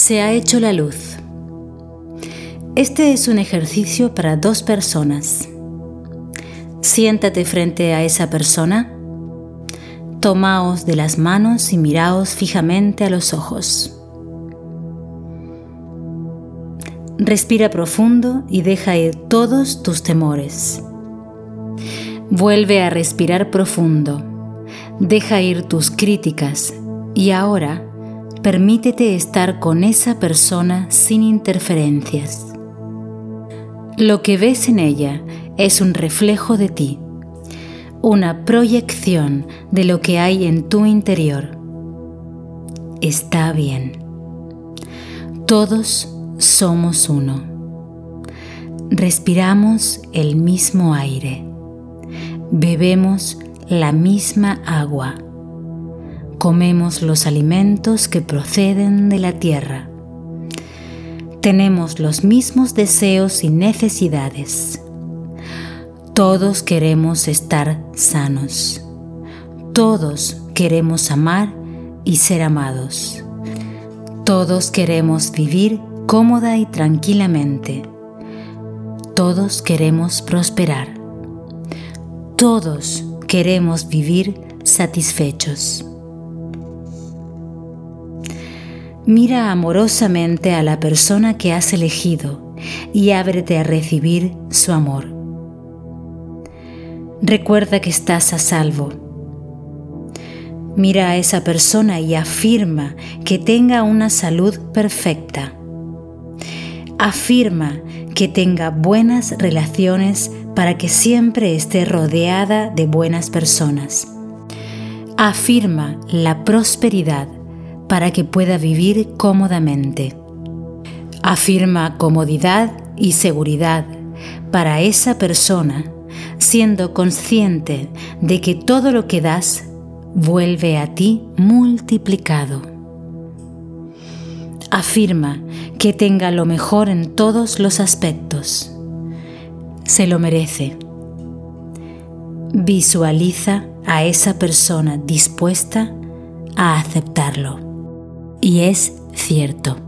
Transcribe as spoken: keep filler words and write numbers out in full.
Se ha hecho la luz. Este es un ejercicio para dos personas. Siéntate frente a esa persona. Tomaos de las manos y miraos fijamente a los ojos. Respira profundo y deja ir todos tus temores. Vuelve a respirar profundo. Deja ir tus críticas y ahora permítete estar con esa persona sin interferencias. Lo que ves en ella es un reflejo de ti, una proyección de lo que hay en tu interior. Está bien. Todos somos uno. Respiramos el mismo aire. Bebemos la misma agua. Comemos los alimentos que proceden de la tierra. Tenemos los mismos deseos y necesidades. Todos queremos estar sanos. Todos queremos amar y ser amados. Todos queremos vivir cómoda y tranquilamente. Todos queremos prosperar. Todos queremos vivir satisfechos. Mira amorosamente a la persona que has elegido y ábrete a recibir su amor. Recuerda que estás a salvo. Mira a esa persona y afirma que tenga una salud perfecta. Afirma que tenga buenas relaciones para que siempre esté rodeada de buenas personas. Afirma la prosperidad para que pueda vivir cómodamente. Afirma comodidad y seguridad para esa persona, siendo consciente de que todo lo que das vuelve a ti multiplicado. Afirma que tenga lo mejor en todos los aspectos. Se lo merece. Visualiza a esa persona dispuesta a aceptarlo. Y es cierto.